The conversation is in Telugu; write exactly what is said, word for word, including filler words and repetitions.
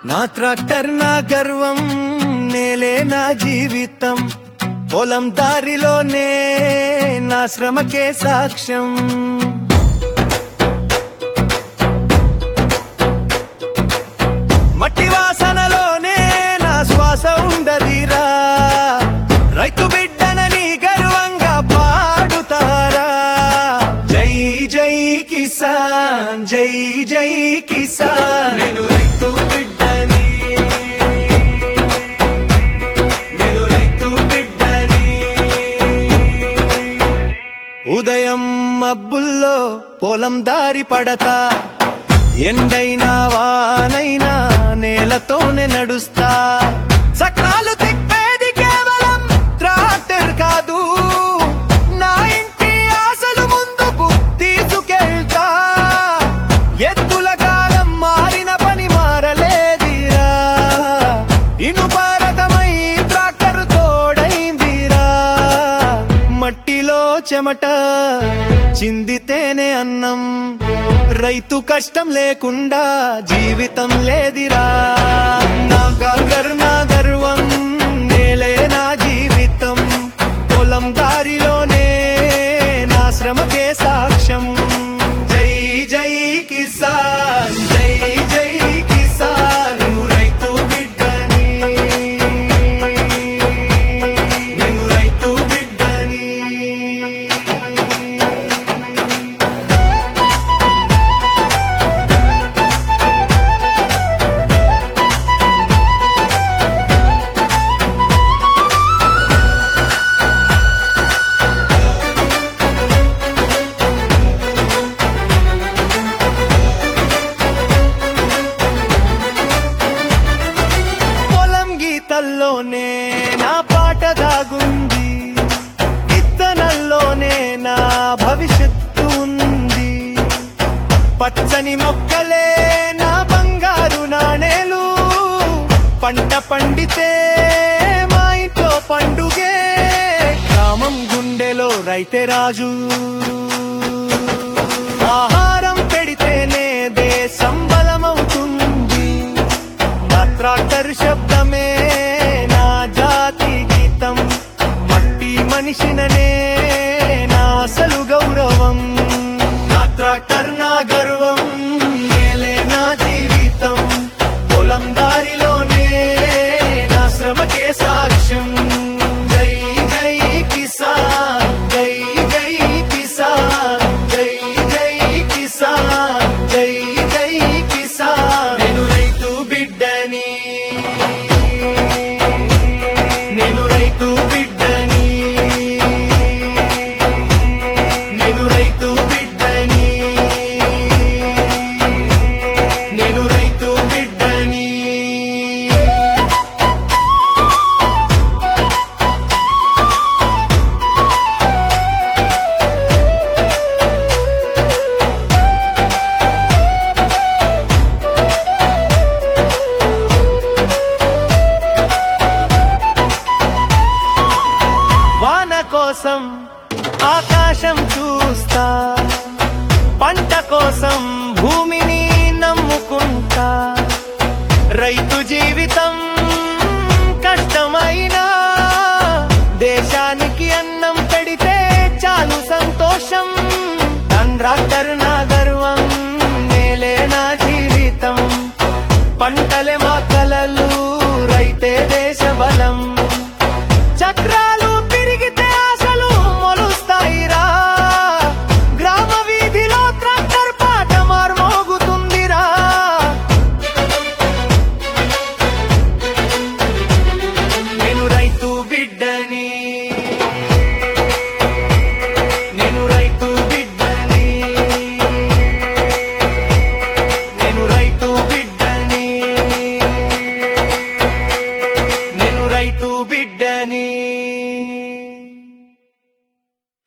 నా ట్రాక్టర్ నా గర్వం, నేలే నా జీవితం, పొలం దారిలోనే నా శ్రమకే సాక్ష్యం. మట్టి వాసనలోనే నా శ్వాస ఉండదిరా, రైతు బిడ్డనని గర్వంగా పాడుతారా. జై జై కిసాన్, జై జై కిసాన్, నేను రైతు బిడ్డని, నేను రైతు బిడ్డని. ఉదయం మబ్బుల్లో పొలం దారి పడతా, ఎండైనా వానైనా నేలతోనే నడుస్తా. సకాలు తిప్పేది కేవలం ట్రాక్టర్ కాదు, నా ఇంటి ఆశలు ముందుకు తీసుకెళ్తా. ఎద్దుల కాలం మారిన పని మారలేదిరా, ఇనుపరథమై ట్రాక్టర్ తోడైందిరా. మట్టిలో చెమట చిందితేనే అన్నం, రైతు కష్టం లేకుండా జీవితం లేదిరా. నా గర్వ నా గర్వం, నేలే నా జీవితం, పొలం దారిలోనే నా శ్రమకే సాక్ష్యం. జై జై కిసాన్, జై జై కిసాన్, నువ్వు రైతు బిడ్డని, నేను రైతు బిడ్డని. గీతల్లోనే నా పాట దాగుంది, విత్తనల్లోనే నా భవిష్యత్తు ఉంది. పచ్చని మొక్కలే నా బంగారు నాణేలు, పంట పండితే మా ఇంట్లో పండుగే. గ్రామం గుండెలో రైతే రాజు, ఆహారం పెడితేనే దేశం బలమవుతుంది. నా ట్రాక్టర్ శబ్దమే నా జాతి గీతం, మట్టి మనిషిననే నా అసలు గౌరవం. నా ట్రాక్టర్ నా గర్వం, నేలే నా జీవితం, పొలం దారిలోనే నా శ్రమకే సాక్ష్యం. జై జై కిసాన్, జై జై కిసాన్, జై జై కిసాన్, జై జై కిసాన్, నేను రైతు బిడ్డని, నేను రైతు బిడ్డని, నేను రైతు బిడ్డని, నేను రైతు బిడ్డని. వాన కోసం ఆకాశం చూస్తా, పంట కోసం భూమిని నమ్ముకుంటా. రైతు జీవితం కష్టమైనా దేశానికి అన్నం పెడితే చాలు సంతోషం. ట్రాక్టర్ నా గర్వం, నేలే నా జీవితం, పంటలే మా కలలు, రైతే దేశ